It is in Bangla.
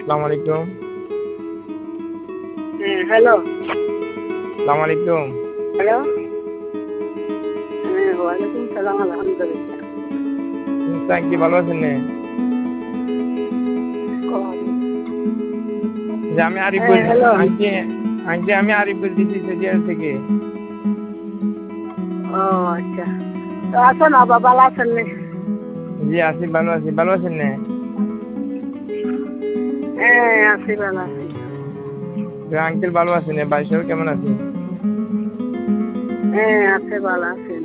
আসসালামু আলাইকুম। হ্যালো। আসসালামু আলাইকুম। হ্যালো। ওয়ালাইকুম সালাম, আলহামদুলিল্লাহ। আন্টি ভালো আছেন নে? যে আমি আরিফ বলছি। হ্যালো। আন্টি আন্টি আমি আরিফ বলতেছি সেজিয়ার থেকে। ও আচ্ছা, তো আছেন আবার ভালো আছেন নে? জি আছি, ভালো আছি। ভালো আছেন নে? আছি, ভালো আছি। আঙ্কেল ভালো আছেন? বাড়ির সবাই কেমন আছে? আছে, ভালো আছেন।